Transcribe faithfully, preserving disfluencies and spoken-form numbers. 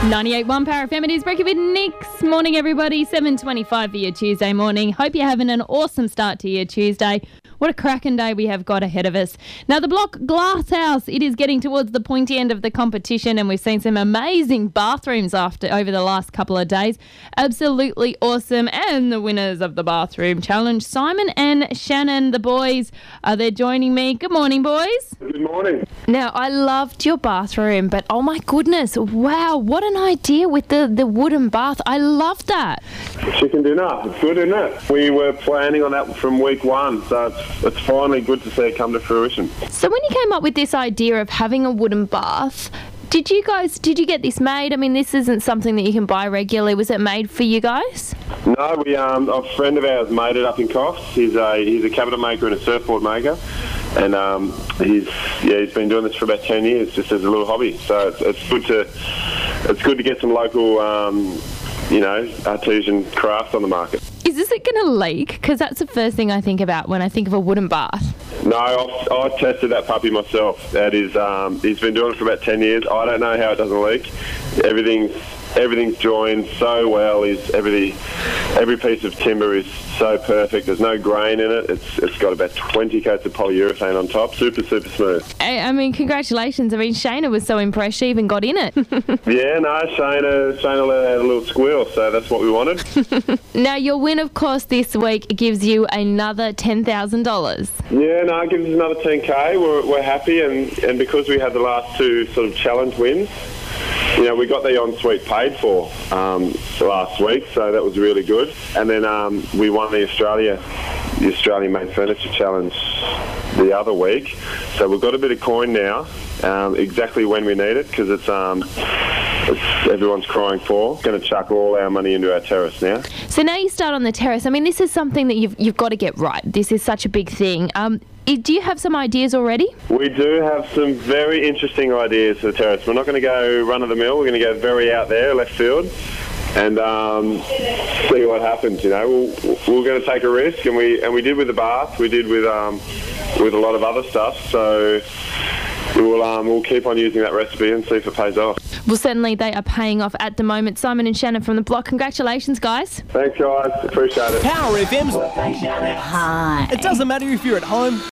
ninety-eight point one Power F M, it is Breaking with Nix. Morning, everybody. seven twenty-five for your Tuesday morning. Hope you're having an awesome start to your Tuesday. What a cracking day we have got ahead of us. Now, the Block Glasshouse, it is getting towards the pointy end of the competition, and we've seen some amazing bathrooms after over the last couple of days. Absolutely awesome. And the winners of the bathroom challenge, Simon and Shannon, the boys, are there joining me. Good morning, boys. Good morning. Now, I loved your bathroom, but oh my goodness, wow, what an idea with the, the wooden bath. I love that. Chicken dinner. It's good, isn't it? We were planning on that from week one, so it's, it's finally good to see it come to fruition. So when you came up with this idea of having a wooden bath, did you guys, did you get this made? I mean, this isn't something that you can buy regularly. Was it made for you guys? No, we um, a friend of ours made it up in Coffs. He's a he's a cabinet maker and a surfboard maker, and um, he's yeah he's been doing this for about ten years, just as a little hobby. So it's, it's good to it's good to get some local um, you know artisan crafts on the market. Is this going to leak? Because that's the first thing I think about when I think of a wooden bath. No, I've, I tested that puppy myself. That is, um, he's been doing it for about ten years. I don't know how it doesn't leak. Everything's everything's joined so well. Is every every piece of timber is so perfect. There's no grain in it. It's it's got about twenty coats of polyurethane on top. Super super smooth. I, I mean, congratulations. I mean, Shayna was so impressed she even got in it. Yeah, no, Shayna Shayna let out a little squeal, so that's what we wanted. Now, your win, of course, this week gives you another ten thousand dollars. Yeah, no, it gives us another ten K. We're, we're happy, and, and because we had the last two sort of challenge wins, you know, we got the ensuite paid for um, last week, so that was really good. And then um, we won the Australia, the Australian Made Furniture Challenge the other week. So we've got a bit of coin now, um, exactly when we need it, because it's, um, it's everyone's crying for. Going to chuck all our money into our terrace now. So now you start on the terrace. I mean, this is something that you've you've got to get right. This is such a big thing. Um, Do you have some ideas already? We do have some very interesting ideas for the terrace. We're not going to go run-of-the-mill. We're going to go very out there, left field, and um, see what happens. You know, we'll, we're going to take a risk, and we and we did with the bath. We did with um, with a lot of other stuff. So we'll um, we'll keep on using that recipe and see if it pays off. Well, certainly they are paying off at the moment. Simon and Shannon from the Block, congratulations, guys. Thanks, guys. Appreciate it. Power F M's Hi. It doesn't matter if you're at home,